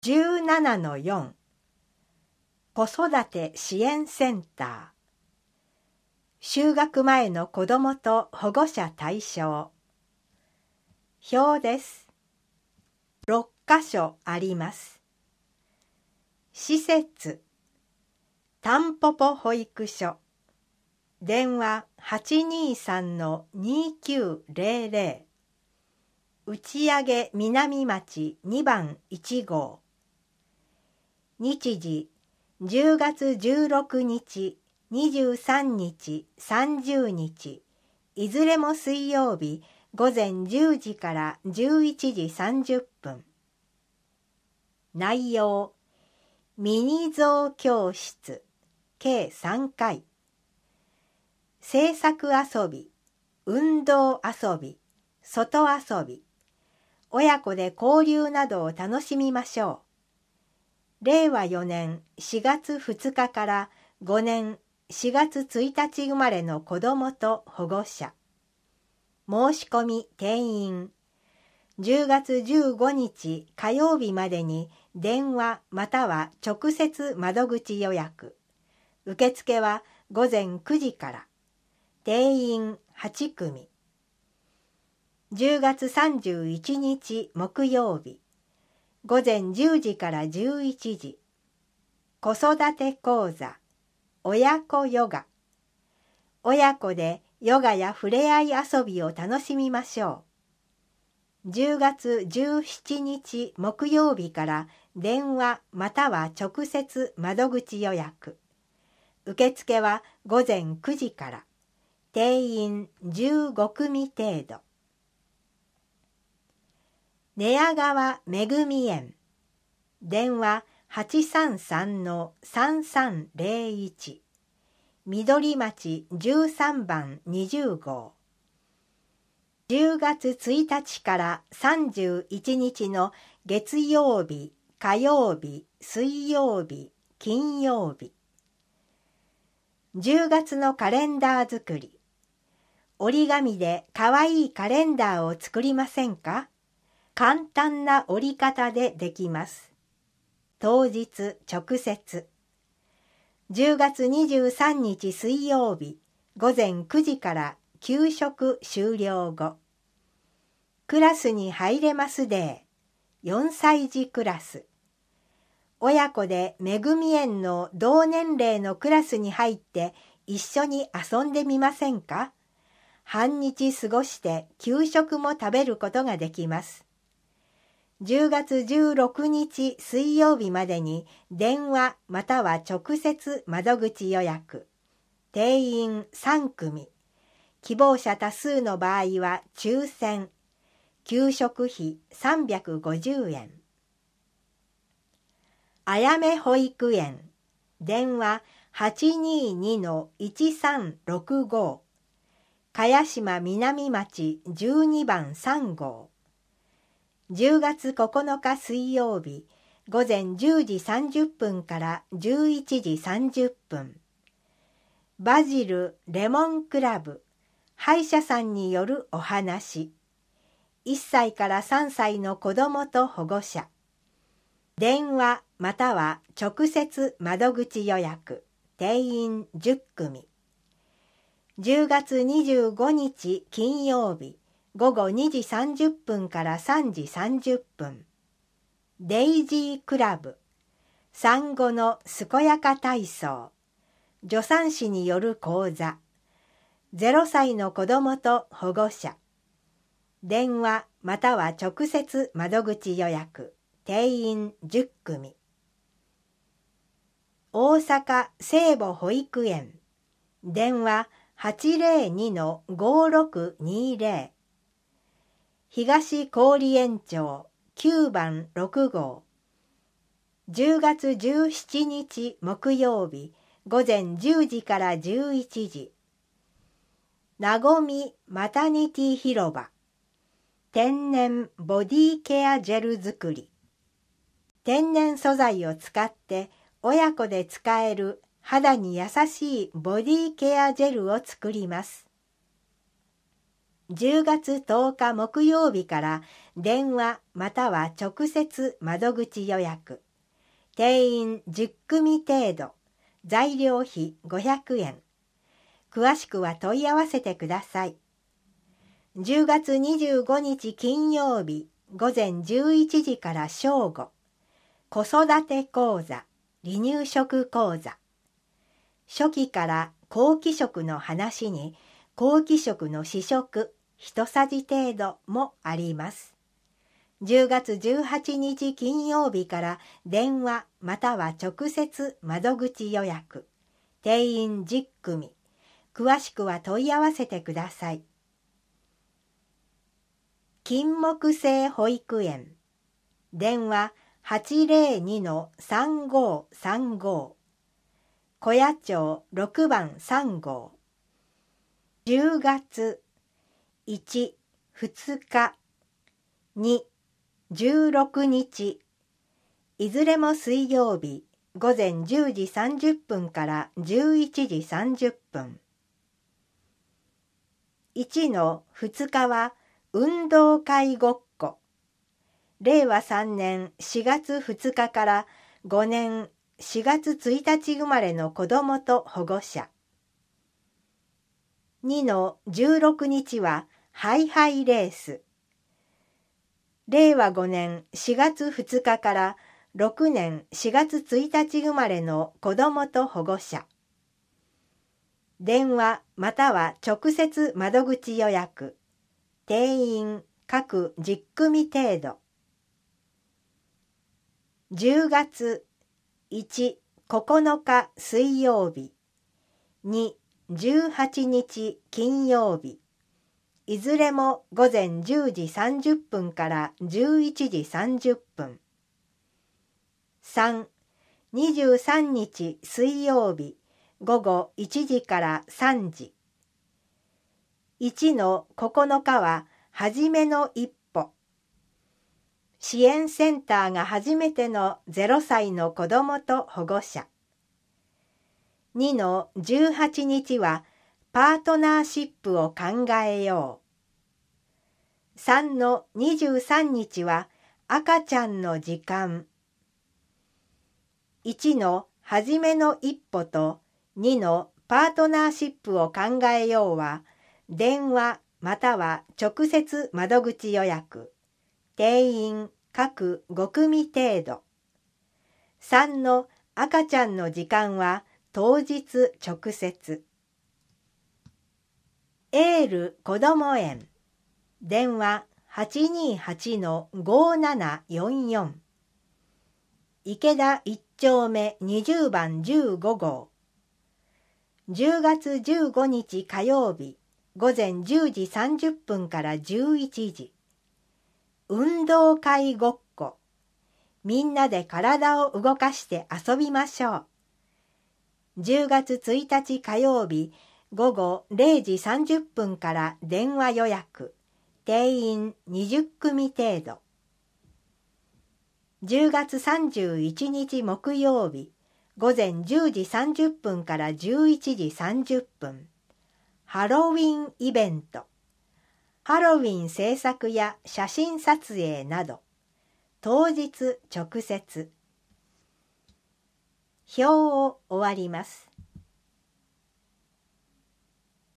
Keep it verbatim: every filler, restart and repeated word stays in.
じゅうななのよん 子育て支援センター就学前の子どもと保護者対象表です。ろっかしょあります。施設たんぽぽ保育所電話 はちにーさんのにーきゅうぜろぜろ 打上南町にばんいちごう日時じゅうがつじゅうろくにち、にじゅうさんにち、さんじゅうにちいずれも水曜日ごぜんじゅうじからじゅういちじさんじゅっぷん内容ミニゾウ教室計さんかい制作遊び、運動遊び、外遊び親子で交流などを楽しみましょう。れいわよねんしがつふつかからごねんしがつついたち生まれの子どもと保護者申し込み定員じゅうがつじゅうごにち火曜日までに電話または直接窓口予約受付はごぜんくじから定員はちくみじゅうがつさんじゅういちにち木曜日ごぜんじゅうじからじゅういちじ子育て講座親子ヨガ親子でヨガやふれあい遊びを楽しみましょう。じゅうがつじゅうしちにち木曜日から電話または直接窓口予約受付はごぜんくじから定員じゅうごくみ程度寝屋川めぐみ園電話 はちさんさんのさんさんぜろいち 緑町じゅうさんばんにじゅうごうじゅうがつついたちからさんじゅういちにちの月曜日火曜日水曜日金曜日じゅうがつのカレンダー作り折り紙でかわいいカレンダーを作りませんか？簡単な折り方でできます。当日直接じゅうがつにじゅうさんにち水曜日ごぜんくじから給食終了後クラスに入れますデーよんさいじクラス親子でめぐみ園の同年齢のクラスに入って一緒に遊んでみませんか？半日過ごして給食も食べることができます。じゅうがつじゅうろくにち水曜日までに電話または直接窓口予約定員さんくみ希望者多数の場合は抽選給食費さんびゃくごじゅうえんあやめ保育園電話 はちにーにのいちさんろくご 茅島南町じゅうにばんさんごうじゅうがつここのか水曜日ごぜんじゅうじさんじゅっぷんからじゅういちじさんじゅっぷんバジルレモンクラブ歯医者さんによるお話いっさいからさんさいの子どもと保護者電話または直接窓口予約定員じゅっくみじゅうがつにじゅうごにち金曜日ごごにじさんじゅっぷんからさんじさんじゅっぷんデイジークラブ産後の健やか体操助産師による講座ぜろさいの子どもと保護者電話または直接窓口予約定員じゅっくみ大阪聖母保育園電話 はちぜろにのごろくにぜろ東郡園町きゅうばんろくごうじゅうがつじゅうしちにち木曜日ごぜんじゅうじからじゅういちじなごみマタニティ広場天然ボディケアジェル作り天然素材を使って親子で使える肌に優しいボディケアジェルを作ります。じゅうがつとおか木曜日から電話または直接窓口予約。定員じゅっくみ程度。材料費ごひゃくえん。詳しくは問い合わせてください。じゅうがつにじゅうごにち金曜日午前じゅういちじから正午。子育て講座、離乳食講座。初期から後期食の話に後期食の試食一さじ程度もあります。じゅうがつじゅうはちにち金曜日から電話または直接窓口予約。定員じゅっくみ。詳しくは問い合わせてください。金木犀保育園。電話 はちぜろにのさんごさんご。小谷町ろくばんさんごう。じゅうがついち、ふつか、に、じゅうろくにち。いずれも水曜日午前じゅうじさんじゅっぷんからじゅういちじさんじゅっぷん。いちのふつかは運動会ごっこ。れいわさんねんしがつふつかからごねんしがつついたち生まれの子どもと保護者。にのじゅうろくにちはハイハイレース。れいわごねんしがつふつかからろくねんしがつついたち生まれの子どもと保護者。電話または直接窓口予約。定員各じゅっくみ程度。じゅうがついち、ここのか水曜日。に、じゅうはちにち金曜日。いずれも午前じゅうじさんじゅっぷんからじゅういちじさんじゅっぷん。さん、にじゅうさんにち水曜日。ごごいちじからさんじ。いちのここのかははじめの一歩。支援センターが初めてのゼロさいの子どもと保護者。にのじゅうはちにちはパートナーシップを考えよう。さんのにじゅうさんにちは赤ちゃんの時間。いちのはじめの一歩とにのパートナーシップを考えようは電話または直接窓口予約。定員各ごくみ程度。さんの赤ちゃんの時間は当日直接。エールこども園。電話 はちにーはちのごーななよんよん。池田いっちょうめにじゅうばんじゅうごごう。じゅうがつじゅうごにち火曜日午前じゅうじさんじゅっぷんからじゅういちじ。運動会ごっこ。みんなで体を動かして遊びましょう。じゅうがつついたち火曜日ごごれいじさんじゅっぷんから電話予約。定員にじゅっくみ程度。じゅうがつさんじゅういちにち木曜日午前じゅうじさんじゅっぷんからじゅういちじさんじゅっぷん。ハロウィンイベント。ハロウィン制作や写真撮影など。当日直接。表を終わります。